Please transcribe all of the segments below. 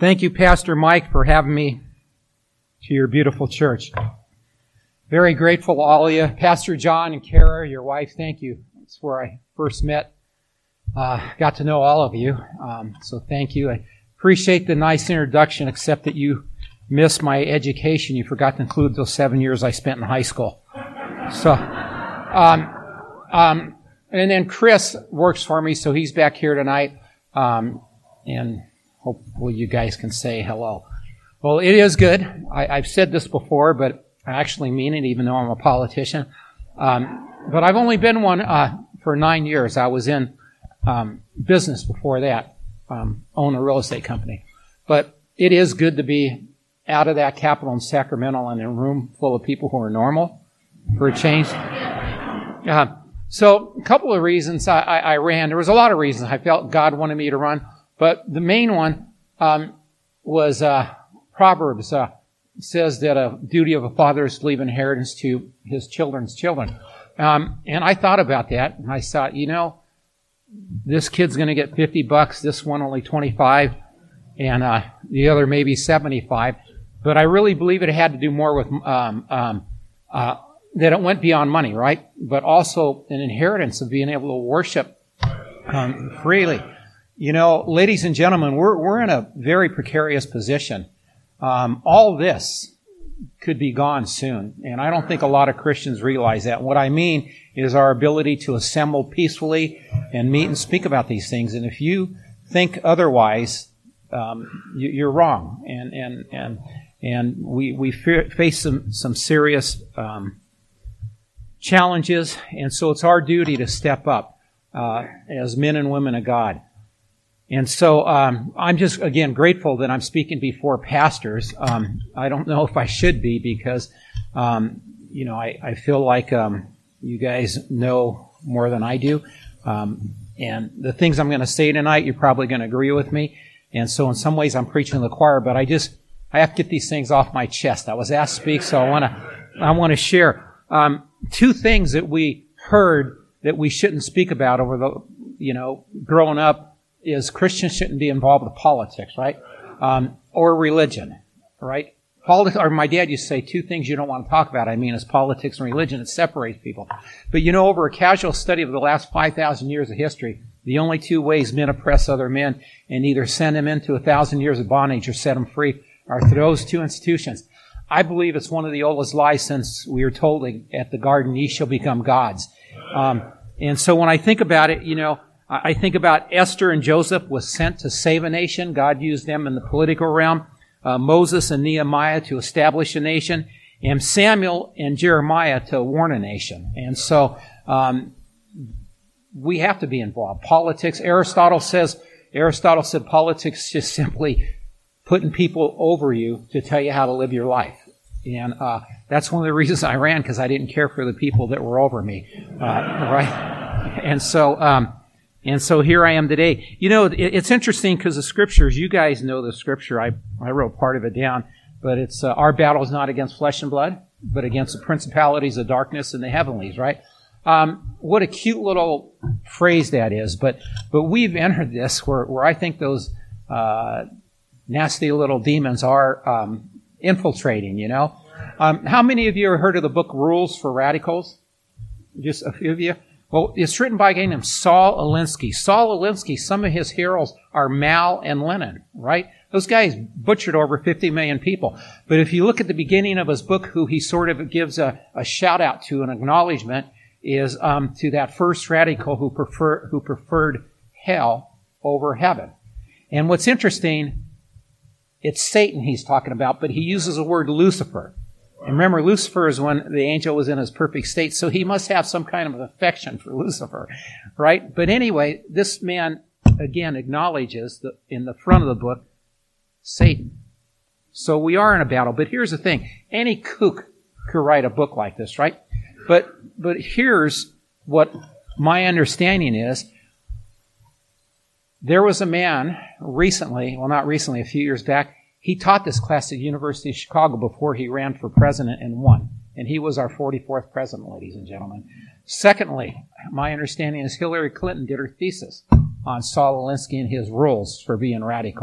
Thank you, Pastor Mike, for having me to your beautiful church. Very grateful to all of you. Pastor John and Kara, your wife, thank you. That's where I first met. Got to know all of you, so thank you. I appreciate the nice introduction, except that you missed my education. You forgot to include those 7 years I spent in high school. So, and then Chris works for me, so he's back here tonight, and hopefully you guys can say hello. Well, it is good. I've said this before, but I actually mean it, even though I'm a politician. But I've only been one for 9 years. I was in business before that, own a real estate company. But it is good to be out of that Capitol in Sacramento and in a room full of people who are normal for a change. So a couple of reasons I ran. There was a lot of reasons I felt God wanted me to run. But the main one was Proverbs says that a duty of a father is to leave inheritance to his children's children. And I thought about that, and I thought, this kid's going to get $50, this one only 25, and the other maybe 75. But I really believe it had to do more with that it went beyond money, right? But also an inheritance of being able to worship freely. Ladies and gentlemen, we're in a very precarious position. All this could be gone soon, and I don't think a lot of Christians realize that. What I mean is our ability to assemble peacefully and meet and speak about these things. And if you think otherwise, you're wrong. And we face some serious challenges, and so it's our duty to step up as men and women of God. And so I'm just, again, grateful that I'm speaking before pastors. I don't know if I should be because, I feel like you guys know more than I do. And the things I'm going to say tonight, you're probably going to agree with me. And so in some ways I'm preaching to the choir, but I have to get these things off my chest. I was asked to speak, so I want to share two things that we heard that we shouldn't speak about over the, growing up. Is Christians shouldn't be involved with politics, right? Or religion, right? Or my dad used to say, two things you don't want to talk about, is politics and religion. It separates people. But over a casual study of the last 5,000 years of history, the only two ways men oppress other men and either send them into 1,000 years of bondage or set them free are through those two institutions. I believe it's one of the oldest lies since we were told at the garden, ye shall become gods. And so when I think about it, I think about Esther and Joseph was sent to save a nation. God used them in the political realm. Moses and Nehemiah to establish a nation. And Samuel and Jeremiah to warn a nation. And so we have to be involved. Politics, Aristotle said politics is just simply putting people over you to tell you how to live your life. And that's one of the reasons I ran, because I didn't care for the people that were over me. Right? And so here I am today. It's interesting because the scriptures, you guys know the scripture. I wrote part of it down, but it's our battle is not against flesh and blood, but against the principalities of darkness and the heavenlies, right? What a cute little phrase that is. But we've entered this where I think those nasty little demons are infiltrating, How many of you have heard of the book Rules for Radicals? Just a few of you? Well, it's written by a guy named Saul Alinsky. Saul Alinsky, some of his heroes are Mao and Lenin, right? Those guys butchered over 50 million people. But if you look at the beginning of his book, who he sort of gives a shout out to, an acknowledgement, is to that first radical who preferred hell over heaven. And what's interesting, it's Satan he's talking about, but he uses the word Lucifer. And remember, Lucifer is when the angel was in his perfect state, so he must have some kind of affection for Lucifer, right? But anyway, this man, again, acknowledges in the front of the book, Satan. So we are in a battle. But here's the thing. Any kook could write a book like this, right? But here's what my understanding is. There was a man recently, well, not recently, a few years back. He taught this class at the University of Chicago before he ran for president and won. And he was our 44th president, ladies and gentlemen. Secondly, my understanding is Hillary Clinton did her thesis on Saul Alinsky and his rules for being radical.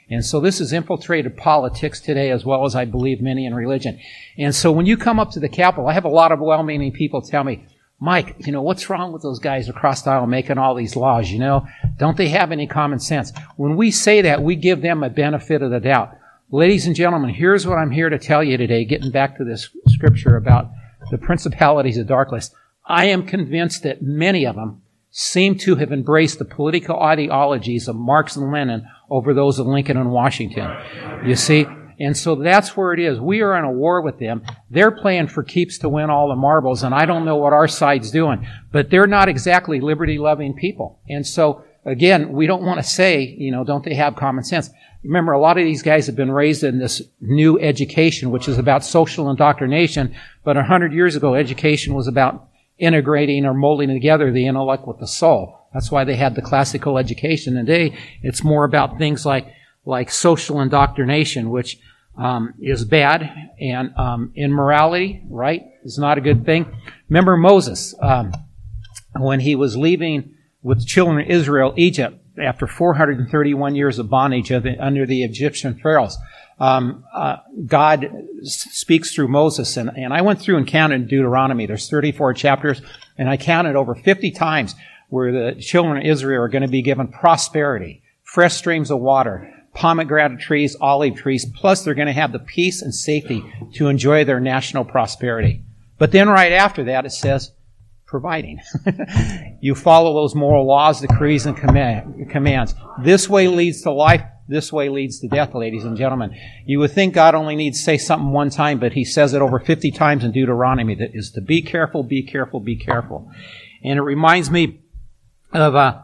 And so this has infiltrated politics today as well as I believe many in religion. And so when you come up to the Capitol, I have a lot of well-meaning people tell me, Mike, what's wrong with those guys across the aisle making all these laws, Don't they have any common sense? When we say that, we give them a benefit of the doubt. Ladies and gentlemen, here's what I'm here to tell you today, getting back to this scripture about the principalities of darkness. I am convinced that many of them seem to have embraced the political ideologies of Marx and Lenin over those of Lincoln and Washington. You see? And so that's where it is. We are in a war with them. They're playing for keeps to win all the marbles, and I don't know what our side's doing. But they're not exactly liberty-loving people. And so, again, we don't want to say, don't they have common sense? Remember, a lot of these guys have been raised in this new education, which is about social indoctrination. But 100 years ago, education was about integrating or molding together the intellect with the soul. That's why they had the classical education. Today, it's more about things like social indoctrination, which is bad, and immorality, right, is not a good thing. Remember Moses, when he was leaving with the children of Israel, Egypt, after 431 years of bondage under the Egyptian pharaohs. God speaks through Moses, and I went through and counted Deuteronomy. There's 34 chapters, and I counted over 50 times where the children of Israel are going to be given prosperity, fresh streams of water, pomegranate trees, olive trees, plus they're going to have the peace and safety to enjoy their national prosperity. But then right after that, it says, providing. You follow those moral laws, decrees, and commands. This way leads to life. This way leads to death, ladies and gentlemen. You would think God only needs to say something one time, but he says it over 50 times in Deuteronomy, that is to be careful, be careful, be careful. And it reminds me of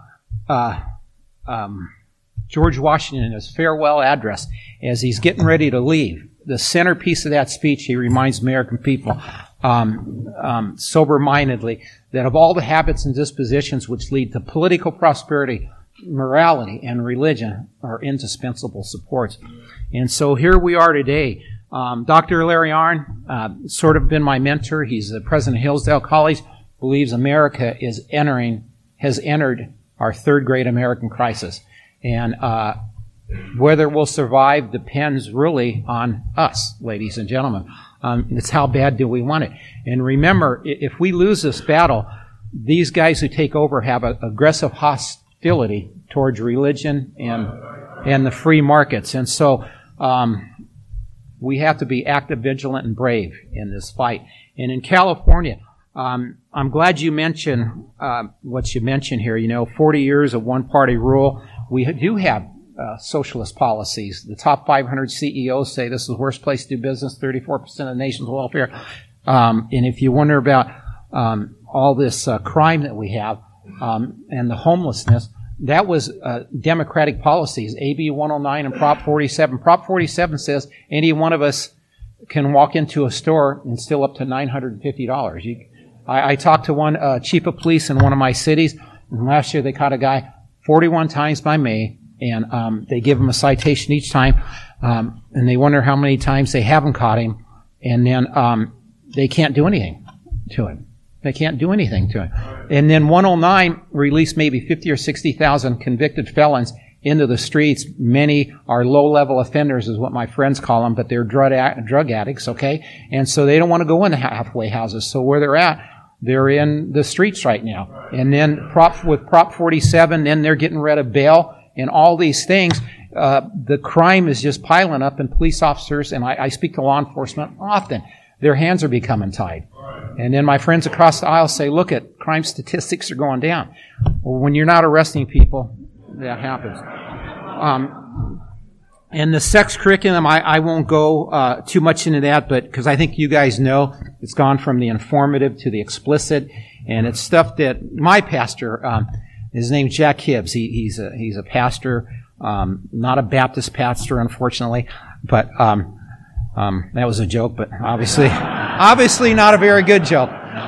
George Washington in his farewell address as he's getting ready to leave. The centerpiece of that speech, he reminds American people sober-mindedly that of all the habits and dispositions which lead to political prosperity, morality and religion are indispensable supports. And so here we are today. Dr. Larry Arnn, sort of been my mentor. He's the president of Hillsdale College, believes America has entered our third great American crisis. And whether we'll survive depends really on us, ladies and gentlemen. It's how bad do we want it. And remember, if we lose this battle, these guys who take over have an aggressive hostility towards religion and the free markets. And so we have to be active, vigilant, and brave in this fight. And in California, I'm glad you mentioned what you mentioned here. 40 years of one-party rule. We do have socialist policies. The top 500 CEOs say this is the worst place to do business, 34% of the nation's welfare. And if you wonder about all this crime that we have and the homelessness, that was Democratic policies, AB 109 and Prop 47. Prop 47 says any one of us can walk into a store and steal up to $950. I talked to one chief of police in one of my cities, and last year they caught a guy 41 times by May, and they give him a citation each time, and they wonder how many times they haven't caught him, and then they can't do anything to him. They can't do anything to him. And then 109 released maybe 50 or 60,000 convicted felons into the streets. Many are low-level offenders, is what my friends call them, but they're drug addicts, okay? And so they don't want to go into halfway houses. So where they're at, they're in the streets right now. And then with Prop 47, then they're getting rid of bail and all these things. The crime is just piling up, and police officers, and I speak to law enforcement often, their hands are becoming tied. And then my friends across the aisle say, look, crime statistics are going down. Well, when you're not arresting people, that happens. And the sex curriculum, I won't go too much into that, but because I think you guys know it's gone from the informative to the explicit, and it's stuff that my pastor, his name's Jack Hibbs. He's a pastor, not a Baptist pastor, unfortunately, but that was a joke, but obviously not a very good joke.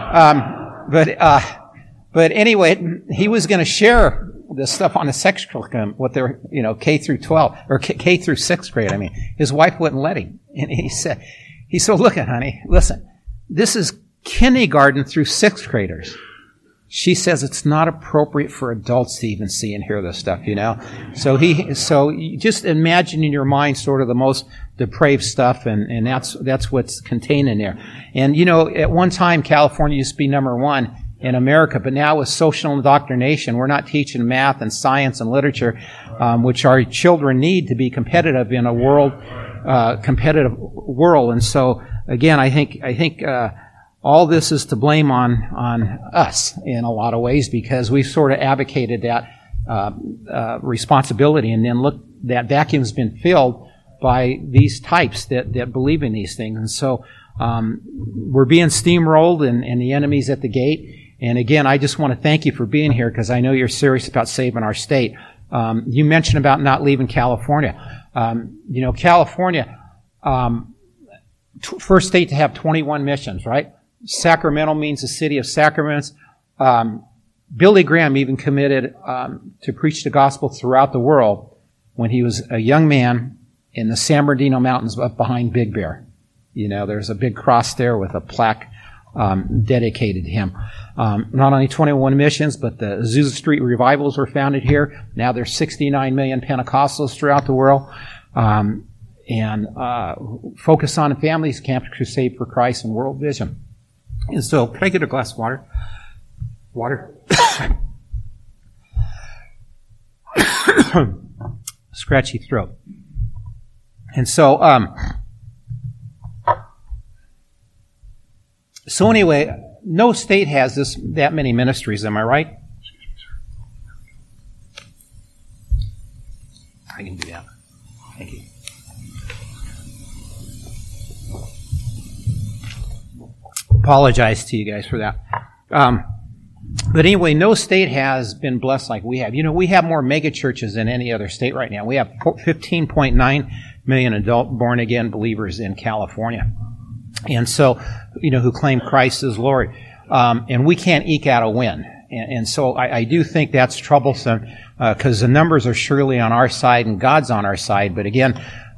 But anyway, he was going to share this stuff on the sex curriculum, what they're, K through 12, or K through 6th grade. I mean, his wife wouldn't let him. And he said, look, honey, listen, this is kindergarten through 6th graders. she says it's not appropriate for adults to even see and hear this stuff, So you just imagine in your mind sort of the most depraved stuff, and that's what's contained in there. And, at one time, California used to be number one in America, but now with social indoctrination, we're not teaching math and science and literature, which our children need to be competitive in a competitive world. And so, again, I think all this is to blame on us in a lot of ways, because we've sort of advocated that responsibility, and then look, that vacuum's been filled by these types that believe in these things. And so we're being steamrolled, and the enemy's at the gate. And again, I just want to thank you for being here, because I know you're serious about saving our state. You mentioned about not leaving California. California, first state to have 21 missions, right? Sacramento means the city of sacraments. Billy Graham even committed to preach the gospel throughout the world when he was a young man in the San Bernardino Mountains up behind Big Bear. There's a big cross there with a plaque dedicated to him. Not only 21 missions, but the Azusa Street revivals were founded here. Now there's 69 million Pentecostals throughout the world. And Focus on Families, Camp Crusade for Christ, and World Vision. And so, can I get a glass of water? Water? Scratchy throat. And so, anyway, no state has that many ministries, am I right? I can do that. Thank you. Apologize to you guys for that. But anyway, no state has been blessed like we have. We have more mega churches than any other state right now. We have 15.9 million adult born-again believers in California. And so, who claim Christ as Lord. And we can't eke out a win. And so I do think that's troublesome, because the numbers are surely on our side and God's on our side. But again,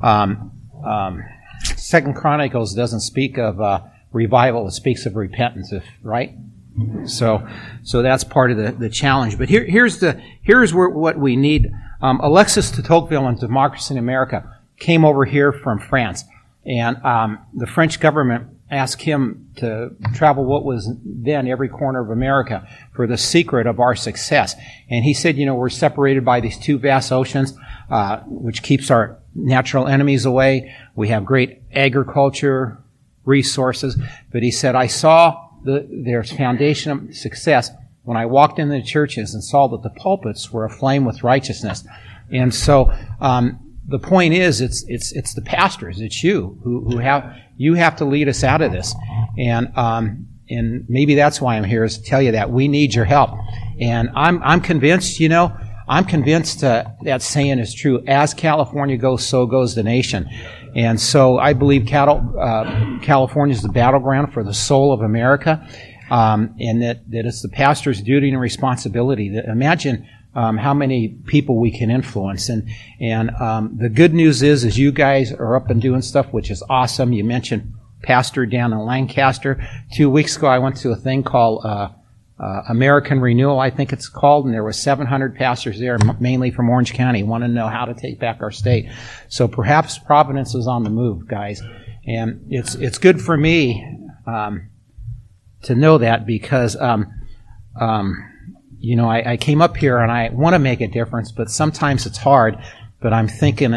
2 Chronicles doesn't speak of revival, it speaks of repentance, right? So that's part of the challenge. But here's what we need. Alexis de Tocqueville in Democracy in America came over here from France, and the French government asked him to travel what was then every corner of America for the secret of our success. And he said, we're separated by these two vast oceans, which keeps our natural enemies away. We have great agriculture, resources. But he said, I saw their foundation of success when I walked into the churches and saw that the pulpits were aflame with righteousness. And so, the point is, it's the pastors, it's you who have to lead us out of this. And maybe that's why I'm here, is to tell you that we need your help. And I'm convinced, that saying is true. As California goes, so goes the nation. And so I believe California is the battleground for the soul of America, and that it's the pastor's duty and responsibility. Imagine how many people we can influence. And the good news is you guys are up and doing stuff, which is awesome. You mentioned Pastor down in Lancaster. 2 weeks ago, I went to a thing called American Renewal, I think it's called, and there were 700 pastors there, mainly from Orange County, wanting to know how to take back our state. So perhaps Providence is on the move, guys. And it's good for me to know that, because I came up here and I want to make a difference, but sometimes it's hard. But I'm thinking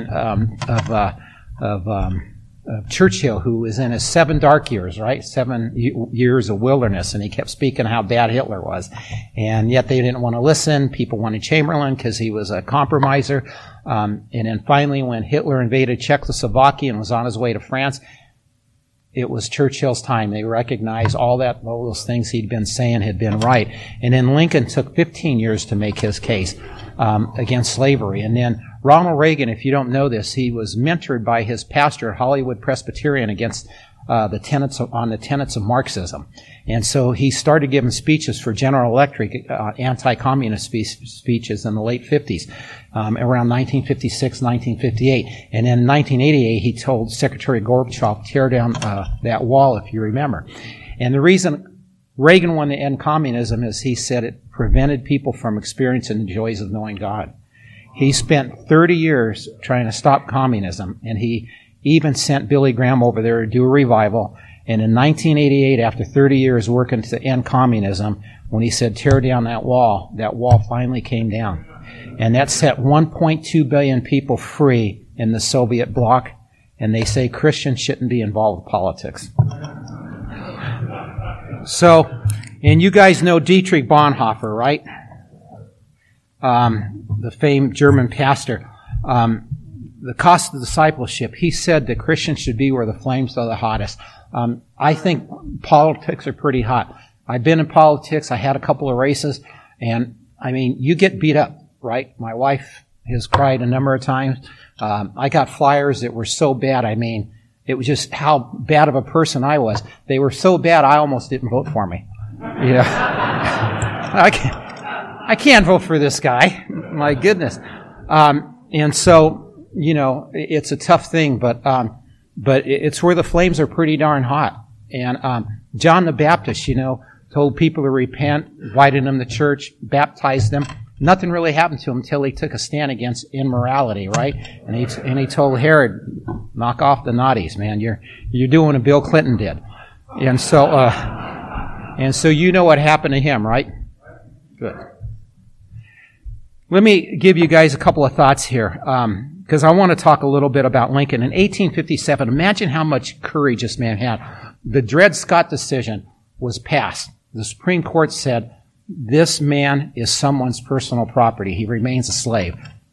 of Churchill, who was in his 7 dark years, right? 7 years of wilderness, and he kept speaking how bad Hitler was. And yet they didn't want to listen. People wanted Chamberlain because he was a compromiser. And then finally, when Hitler invaded Czechoslovakia and was on his way to France, it was Churchill's time. They recognized all those things he'd been saying had been right. And then Lincoln took 15 years to make his case against slavery. And then Ronald Reagan, if you don't know this, he was mentored by his pastor at Hollywood Presbyterian against the tenets of Marxism. And so he started giving speeches for General Electric, anti-communist speeches in the late 50s, around 1956, 1958. And then in 1988, he told Secretary Gorbachev, tear down that wall, if you remember. And the reason Reagan wanted to end communism, as he said, it prevented people from experiencing the joys of knowing God. He spent 30 years trying to stop communism, and he even sent Billy Graham over there to do a revival. And in 1988, after 30 years working to end communism, when he said, tear down that wall finally came down. And that set 1.2 billion people free in the Soviet bloc. And they say Christians shouldn't be involved with politics. So, and you guys know Dietrich Bonhoeffer, right? The famed German pastor. The cost of discipleship, he said that Christians should be where the flames are the hottest. I think politics are pretty hot. I've been in politics. I had a couple of races. And, I mean, you get beat up, right? My wife has cried a number of times. I got flyers that were so bad. I mean, it was just how bad of a person I was. They were so bad, I almost didn't vote for me. Yeah. I can't vote for this guy. My goodness. And so, you know, it's a tough thing, but it's where the flames are pretty darn hot. And John the Baptist, you know, told people to repent, invited them to church, baptized them. Nothing really happened to him until he took a stand against immorality, right? And he told Herod, knock off the naughties, man. You're doing what Bill Clinton did. And so you know what happened to him, right? Good. Let me give you guys a couple of thoughts here, because I want to talk a little bit about Lincoln. In 1857, imagine how much courage this man had. The Dred Scott decision was passed. The Supreme Court said, this man is someone's personal property. He remains a slave.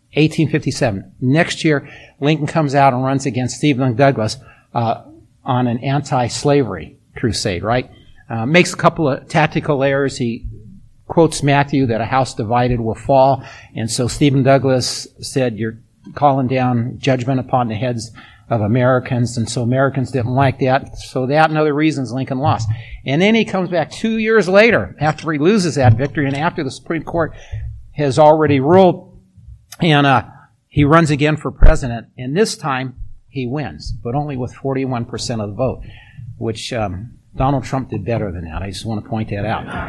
1857. Next year, Lincoln comes out and runs against Stephen Douglas on an anti-slavery crusade, right? Makes a couple of tactical errors. He quotes Matthew that a house divided will fall. And so Stephen Douglas said, you're calling down judgment upon the heads of Americans. And so Americans didn't like that. So that and other reasons Lincoln lost. And then he comes back 2 years later after he loses that victory and after the Supreme Court has already ruled. And he runs again for president. And this time he wins, but only with 41% of the vote, which Donald Trump did better than that. I just want to point that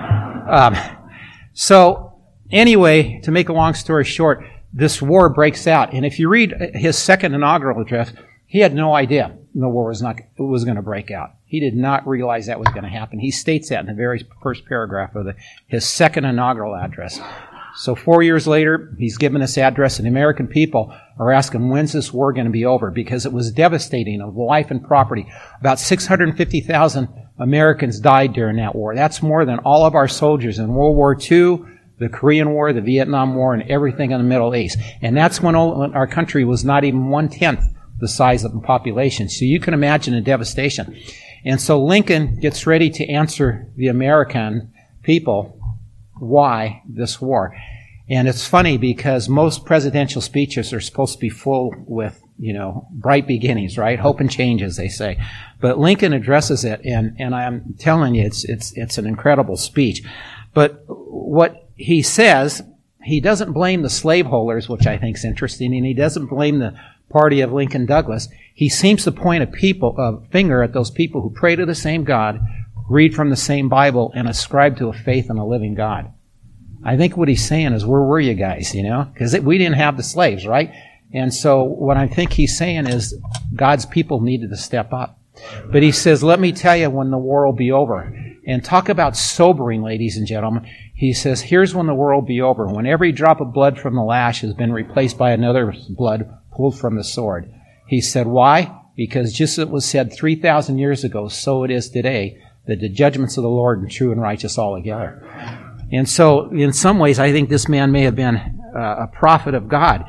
out. So anyway, to make a long story short, this war breaks out. And if you read his second inaugural address, he had no idea the war was going to break out. He did not realize that was going to happen. He states that in the very first paragraph of his second inaugural address. So 4 years later, he's given this address, and the American people are asking, when's this war going to be over? Because it was devastating of life and property. About 650,000 Americans died during that war. That's more than all of our soldiers in World War II, the Korean War, the Vietnam War, and everything in the Middle East. And that's when our country was not even 1/10 the size of the population. So you can imagine the devastation. And so Lincoln gets ready to answer the American people why this war. And it's funny because most presidential speeches are supposed to be full with, you know, bright beginnings, right? Hope and change, as they say. But Lincoln addresses it, and I'm telling you, it's an incredible speech. But what he says, he doesn't blame the slaveholders, which I think is interesting, and he doesn't blame the party of Lincoln Douglas. He seems to point a finger at those people who pray to the same God, read from the same Bible, and ascribe to a faith in a living God. I think what he's saying is, where were you guys, you know? Because we didn't have the slaves, right? And so what I think he's saying is God's people needed to step up. But he says, let me tell you when the war will be over. And talk about sobering, ladies and gentlemen. He says, here's when the war will be over. When every drop of blood from the lash has been replaced by another blood pulled from the sword. He said, why? Because just as it was said 3,000 years ago, so it is today, that the judgments of the Lord are true and righteous altogether. And so, in some ways, I think this man may have been a prophet of God.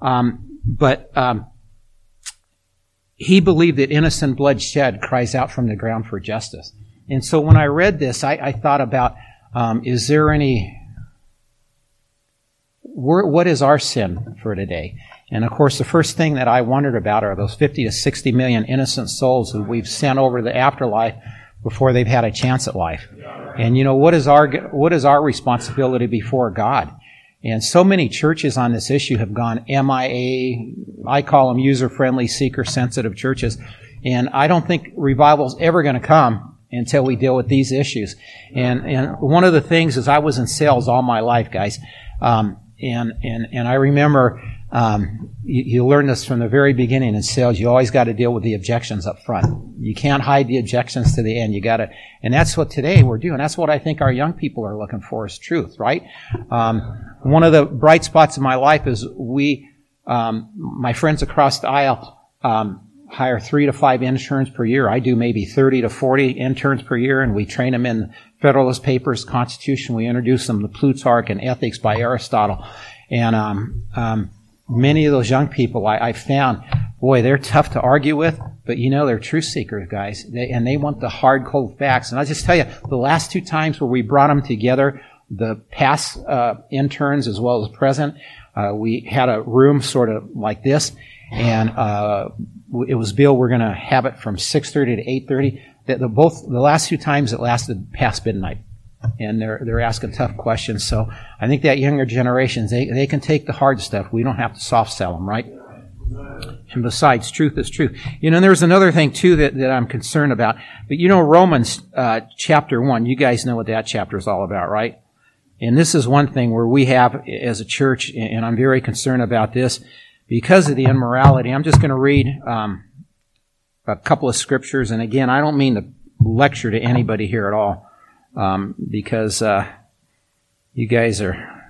But he believed that innocent blood shed cries out from the ground for justice. And so when I read this, I thought about, is there what is our sin for today? And of course, the first thing that I wondered about are those 50 to 60 million innocent souls who we've sent over to the afterlife before they've had a chance at life. And you know, what is our responsibility before God? And so many churches on this issue have gone MIA. I call them user-friendly, seeker-sensitive churches. And I don't think revival's ever going to come until we deal with these issues. And one of the things is I was in sales all my life, guys. And I remember, you learn this from the very beginning in sales. You always got to deal with the objections up front. You can't hide the objections to the end. You got to, and that's what today we're doing. That's what I think our young people are looking for is truth, right? One of the bright spots in my life is my friends across the aisle, hire 3 to 5 interns per year. I do maybe 30 to 40 interns per year, and we train them in Federalist Papers, Constitution. We introduce them to Plutarch and Ethics by Aristotle. And many of those young people I found, boy, they're tough to argue with, but they're truth seekers, guys. They want the hard, cold facts. And I'll just tell you, the last 2 times where we brought them together, the past interns as well as present, we had a room sort of like this, and it was Bill, we're going to have it from 6:30 to 8:30. The last 2 times it lasted past midnight. And they're asking tough questions. So I think that younger generations, they can take the hard stuff. We don't have to soft sell them, right? And besides, truth is truth. There's another thing too that I'm concerned about. But Romans chapter 1, you guys know what that chapter is all about, right? And this is one thing where we have as a church, and I'm very concerned about this because of the immorality. I'm just going to read a couple of scriptures. And again, I don't mean to lecture to anybody here at all. Because you guys are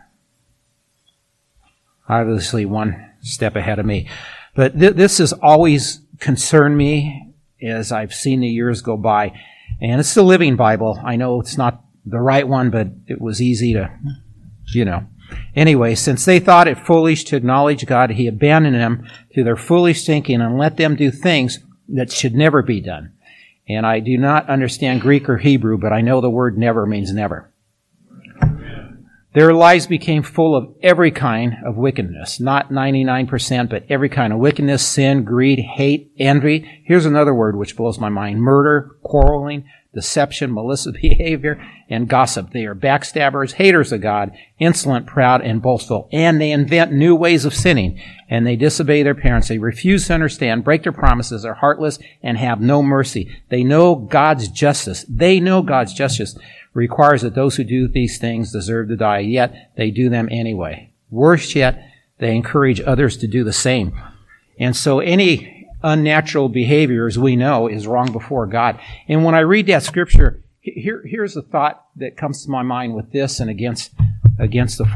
obviously one step ahead of me. But this has always concerned me as I've seen the years go by. And it's the Living Bible. I know it's not the right one, but it was easy to, Anyway, since they thought it foolish to acknowledge God, He abandoned them to their foolish thinking and let them do things that should never be done. And I do not understand Greek or Hebrew, but I know the word never means never. Their lives became full of every kind of wickedness, not 99%, but every kind of wickedness, sin, greed, hate, envy. Here's another word which blows my mind. Murder, quarreling, deception, malicious behavior, and gossip. They are backstabbers, haters of God, insolent, proud, and boastful. And they invent new ways of sinning. And they disobey their parents. They refuse to understand, break their promises, are heartless, and have no mercy. They know God's justice. Requires that those who do these things deserve to die, yet they do them anyway. Worse yet, they encourage others to do the same. And so any unnatural behavior, as we know, is wrong before God. And when I read that scripture, here's the thought that comes to my mind with this and against the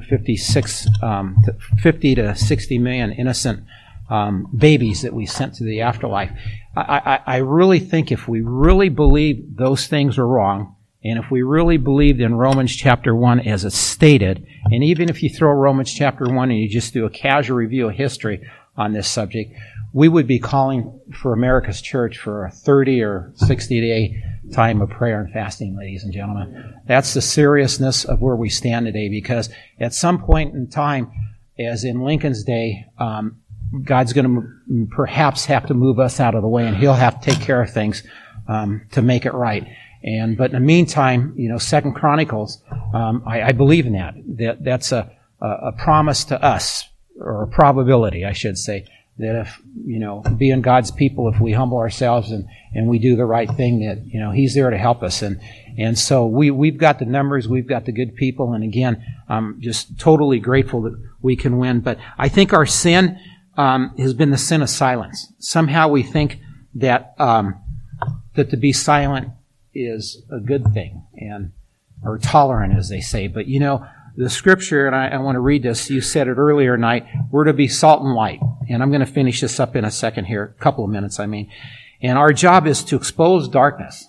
50 to 60 million innocent babies that we sent to the afterlife. I really think if we really believe those things are wrong, and if we really believed in Romans chapter 1 as it's stated, and even if you throw Romans chapter 1 and you just do a casual review of history on this subject, we would be calling for America's church for a 30 or 60-day time of prayer and fasting, ladies and gentlemen. That's the seriousness of where we stand today, because at some point in time, as in Lincoln's day, God's going to perhaps have to move us out of the way, and He'll have to take care of things to make it right. But in the meantime, 2 Chronicles, I believe in that. That's a promise to us, or a probability, I should say, that if, being God's people, if we humble ourselves and we do the right thing, that, He's there to help us. And so we've got the numbers, we've got the good people, and again, I'm just totally grateful that we can win. But I think our sin has been the sin of silence. Somehow we think that to be silent is a good thing, or tolerant, as they say. But the scripture, and I want to read this, you said it earlier tonight, we're to be salt and light. And I'm going to finish this up in a second here, a couple of minutes, And our job is to expose darkness.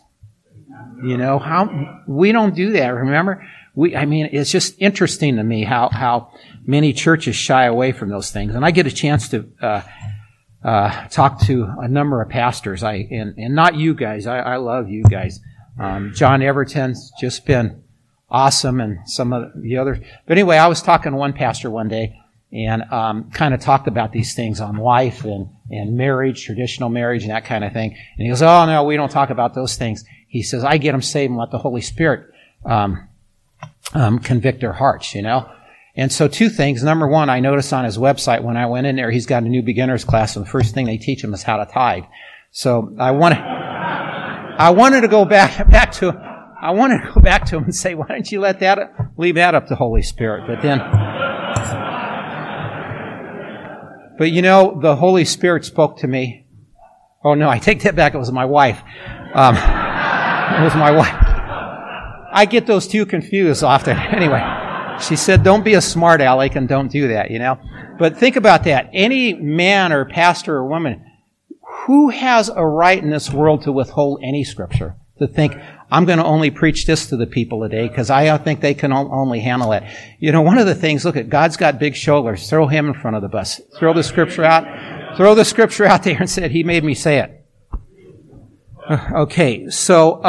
How we don't do that, remember? It's just interesting to me how many churches shy away from those things. And I get a chance to talk to a number of pastors. And not you guys. I love you guys. John Everton's just been awesome, and some of the others. But anyway, I was talking to one pastor one day, and kind of talked about these things on life and marriage, traditional marriage, and that kind of thing. And he goes, "Oh no, we don't talk about those things." He says, "I get them saved and let the Holy Spirit convict their hearts." And so 2 things. Number one, I noticed on his website when I went in there, he's got a new beginner's class, and the first thing they teach him is how to tithe. So I want I wanted to go back to him and say, why don't you leave that up to Holy Spirit? But you know, the Holy Spirit spoke to me. Oh no, I take that back. It was my wife. It was my wife. I get those two confused often. Anyway, she said, don't be a smart aleck and don't do that, you know. But think about that. Any man or pastor or woman, who has a right in this world to withhold any scripture? To think, I'm going to only preach this to the people today because I don't think they can only handle it. You know, one of the things, look at, God's got big shoulders. Throw him in front of the bus. Throw the scripture out there and say, he made me say it. Okay, so,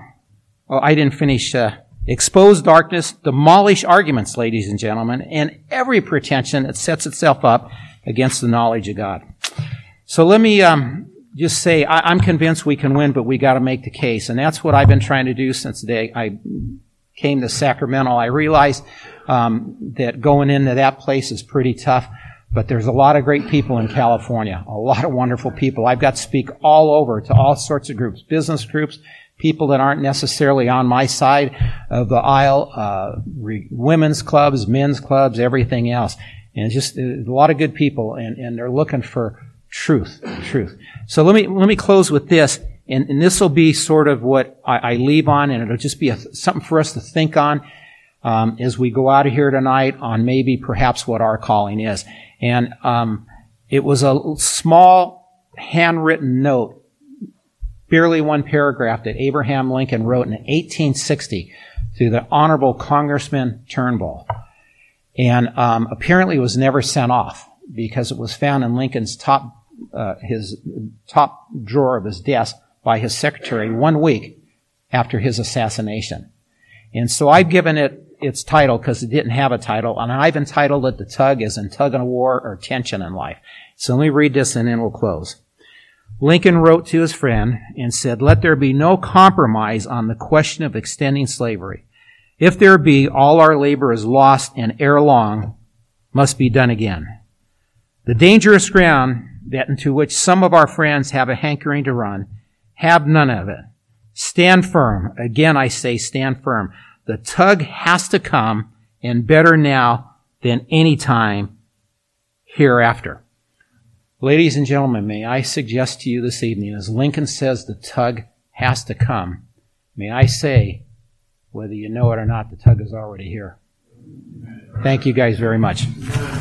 I didn't finish. Expose darkness, demolish arguments, ladies and gentlemen, and every pretension that sets itself up against the knowledge of God. So let me just say, I'm convinced we can win, but we got to make the case. And that's what I've been trying to do since the day I came to Sacramento. I realized that going into that place is pretty tough, but there's a lot of great people in California, a lot of wonderful people. I've got to speak all over to all sorts of groups, business groups, people that aren't necessarily on my side of the aisle, women's clubs, men's clubs, everything else. And just a lot of good people, and they're looking for truth. So let me close with this, and this will be sort of what I leave on, and it'll just be something for us to think on as we go out of here tonight on maybe perhaps what our calling is. And it was a small handwritten note, barely one paragraph, that Abraham Lincoln wrote in 1860 to the Honorable Congressman Turnbull. And apparently it was never sent off because it was found in Lincoln's his top drawer of his desk by his secretary 1 week after his assassination. And so I've given it its title because it didn't have a title, and I've entitled it The Tug, as in tug of war or tension in life. So let me read this and then we'll close. Lincoln wrote to his friend and said, "Let there be no compromise on the question of extending slavery. If there be, all our labor is lost and ere long must be done again. The dangerous ground that into which some of our friends have a hankering to run, have none of it. Stand firm." Again, I say stand firm. The tug has to come, and better now than any time hereafter. Ladies and gentlemen, may I suggest to you this evening, as Lincoln says the tug has to come, may I say, whether you know it or not, the tug is already here. Thank you guys very much.